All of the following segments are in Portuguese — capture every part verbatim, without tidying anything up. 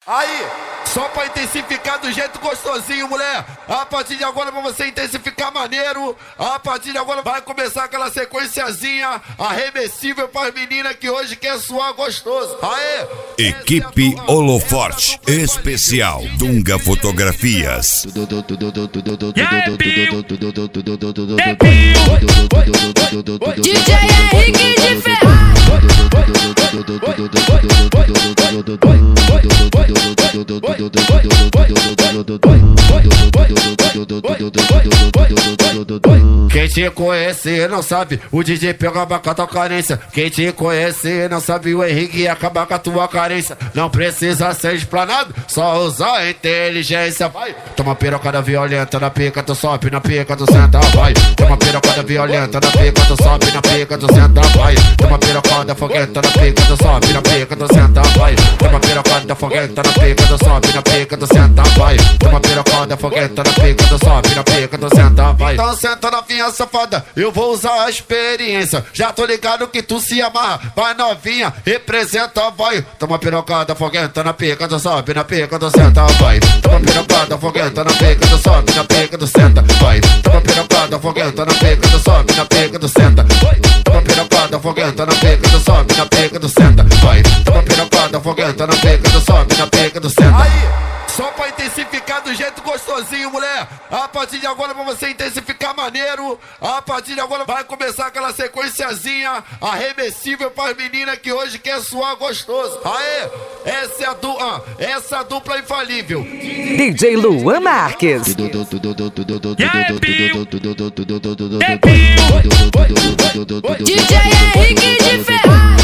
Aí, só pra intensificar do jeito gostosinho, mulher. A partir de agora, pra você intensificar maneiro, a partir de agora vai começar aquela sequenciazinha arremessível pras meninas que hoje quer suar gostoso. Aê! Equipe Holoforte Especial Dunga Fotografias. D J Henrique de Ferraz. Quem te conhece não sabe, o D J pega a tua carência. Quem te conhece não sabe, o Henrique acaba com a tua carência. Não precisa ser explanado, só usar a inteligência. Vai, toma pirocada violenta na pica, tu sobe na pica, tu senta, vai. Toma pirocada violenta na pica, tu sobe na pica, tu senta, vai. Toma pirocada fogueta na pica, tu sobe na pica, tu senta, vai. Toma pirocada fogueta na pica, tu sobe na pica, tu senta, vai. Toma pirocada fogueta na pica, tu sobe na pica, tu senta, vai. Então senta novinha safada, eu vou usar a experiência. Já tô ligado que tu se amarra, vai novinha, representa, vai. Toma pirocada fogueta na pica, tu sobe na pica, tu senta, vai. Toma pirocada fogueta na pica, tu sobe na pica, tu senta, vai. Toma pirocada fogueta na pica, tu sobe na pica, tu senta, vai. Toma pirocada fogueta na pica, tu sobe na pica, tu senta, vai. Toma pirocada fogueta na pica, tu sobe na pica, tu senta. Aí, só pra intensificar do jeito gostosinho, mulher. A partir de agora, pra você intensificar maneiro, a partir de agora vai começar aquela sequenciazinha arremessível pras meninas que hoje quer suar gostoso. Aê, essa é a, du ah, essa é a dupla infalível. D J Luan Marques. D J Henrique de Ferraz.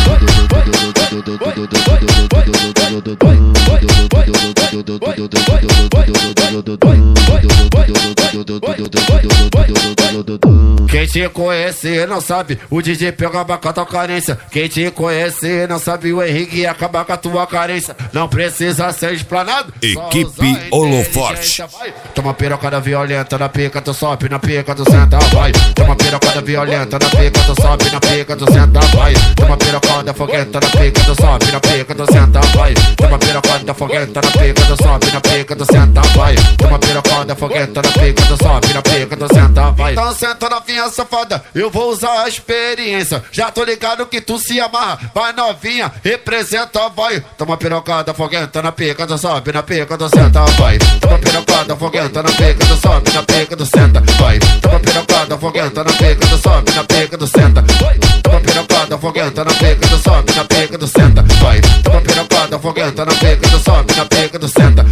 Quem te conhece não sabe, o D J pega a tua carência. Quem te conhece não sabe, o Henrique acaba com a tua carência. Não precisa ser explanado, Equipe Holoforte. Toma pirocada violenta na pica, tu sobe na pica, tu senta, vai. Toma pirocada violenta na pica, tu sobe na pica, tu senta, vai. Toma pirocada fogueta na pica, tu sobe na pica, tu senta, vai. Toma pirocada fogueta na pica, tu sobe na pica, tu senta, vai. Toma pirocada fogueta na pica, tu sobe na pica, tu senta, vai. Então senta novinha safada, eu vou usar a experiência. Já tô ligado que tu se amarra, vai novinha, representa, vai. Toma pirocada fogueta na pica, tu sobe na pica, tu senta, vai. Toma pirocada fogueta na pica, tu sobe na pica, tu senta, vai. Toma pirocada fogueta na pica, tu sobe na pica, tu senta, vai. Toma pirocada fogueta na pica, tu sobe na pica, tu senta, vai. Toma pirocada fogueta na pica, tu sobe na pica, tu senta.